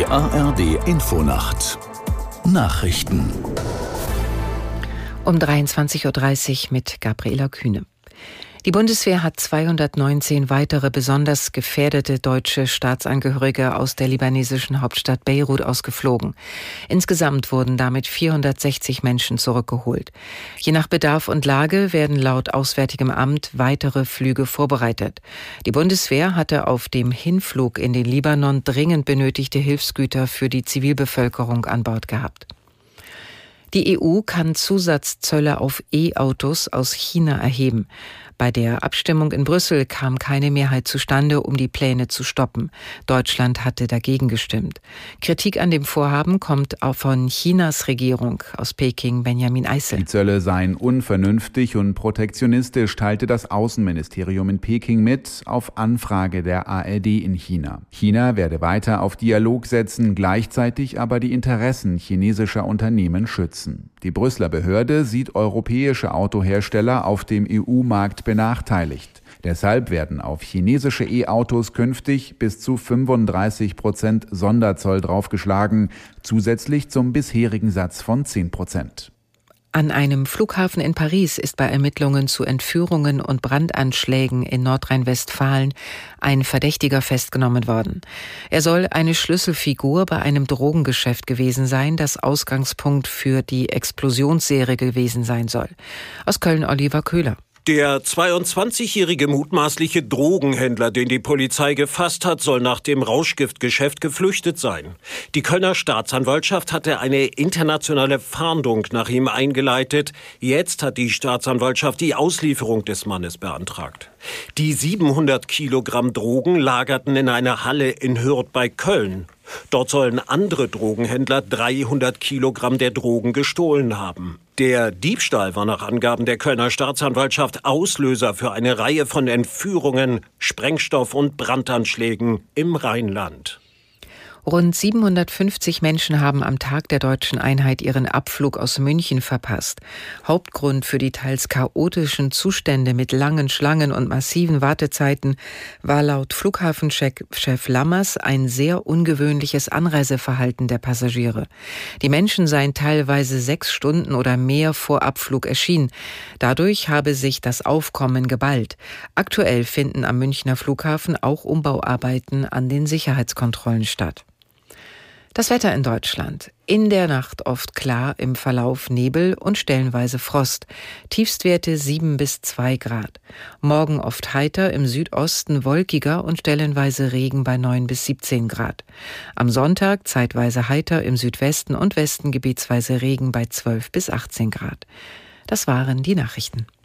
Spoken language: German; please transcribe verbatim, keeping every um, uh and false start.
Die A R D Infonacht Nachrichten um dreiundzwanzig Uhr dreißig mit Gabriela Kühne. Die Bundeswehr hat zweihundertneunzehn weitere besonders gefährdete deutsche Staatsangehörige aus der libanesischen Hauptstadt Beirut ausgeflogen. Insgesamt wurden damit vierhundertsechzig Menschen zurückgeholt. Je nach Bedarf und Lage werden laut Auswärtigem Amt weitere Flüge vorbereitet. Die Bundeswehr hatte auf dem Hinflug in den Libanon dringend benötigte Hilfsgüter für die Zivilbevölkerung an Bord gehabt. Die E U kann Zusatzzölle auf E-Autos aus China erheben. Bei der Abstimmung in Brüssel kam keine Mehrheit zustande, um die Pläne zu stoppen. Deutschland hatte dagegen gestimmt. Kritik an dem Vorhaben kommt auch von Chinas Regierung. Aus Peking Benjamin Eissel. Die Zölle seien unvernünftig und protektionistisch, teilte das Außenministerium in Peking mit, auf Anfrage der A R D in China. China werde weiter auf Dialog setzen, gleichzeitig aber die Interessen chinesischer Unternehmen schützen. Die Brüsseler Behörde sieht europäische Autohersteller auf dem E U-Markt benachteiligt. Deshalb werden auf chinesische E-Autos künftig bis zu fünfunddreißig Prozent Sonderzoll draufgeschlagen, zusätzlich zum bisherigen Satz von zehn Prozent. An einem Flughafen in Paris ist bei Ermittlungen zu Entführungen und Brandanschlägen in Nordrhein-Westfalen ein Verdächtiger festgenommen worden. Er soll eine Schlüsselfigur bei einem Drogengeschäft gewesen sein, das Ausgangspunkt für die Explosionsserie gewesen sein soll. Aus Köln Oliver Köhler. Der zweiundzwanzigjährige mutmaßliche Drogenhändler, den die Polizei gefasst hat, soll nach dem Rauschgiftgeschäft geflüchtet sein. Die Kölner Staatsanwaltschaft hatte eine internationale Fahndung nach ihm eingeleitet. Jetzt hat die Staatsanwaltschaft die Auslieferung des Mannes beantragt. Die siebenhundert Kilogramm Drogen lagerten in einer Halle in Hürth bei Köln. Dort sollen andere Drogenhändler dreihundert Kilogramm der Drogen gestohlen haben. Der Diebstahl war nach Angaben der Kölner Staatsanwaltschaft Auslöser für eine Reihe von Entführungen, Sprengstoff- und Brandanschlägen im Rheinland. Rund siebenhundertfünfzig Menschen haben am Tag der deutschen Einheit ihren Abflug aus München verpasst. Hauptgrund für die teils chaotischen Zustände mit langen Schlangen und massiven Wartezeiten war laut Flughafenchef Lammers ein sehr ungewöhnliches Anreiseverhalten der Passagiere. Die Menschen seien teilweise sechs Stunden oder mehr vor Abflug erschienen. Dadurch habe sich das Aufkommen geballt. Aktuell finden am Münchner Flughafen auch Umbauarbeiten an den Sicherheitskontrollen statt. Das Wetter in Deutschland. In der Nacht oft klar, im Verlauf Nebel und stellenweise Frost. Tiefstwerte sieben bis zwei Grad. Morgen oft heiter, im Südosten wolkiger und stellenweise Regen bei neun bis siebzehn Grad. Am Sonntag zeitweise heiter, im Südwesten und Westen gebietsweise Regen bei zwölf bis achtzehn Grad. Das waren die Nachrichten.